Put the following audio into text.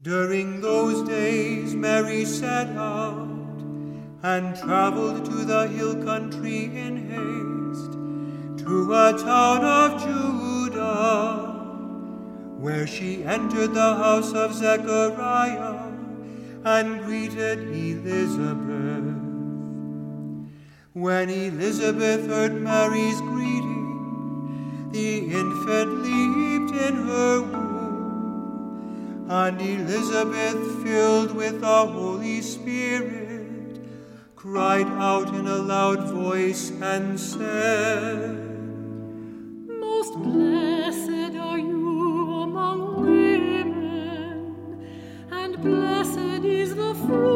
During those days Mary set out and traveled to the hill country in haste, to a town of Judah, where she entered the house of Zechariah and greeted Elizabeth. When Elizabeth heard Mary's greeting, the infant leaped in her womb, and Elizabeth, filled with the Holy Spirit, cried out in a loud voice and said, Most blessed are you among women, and blessed is the fruit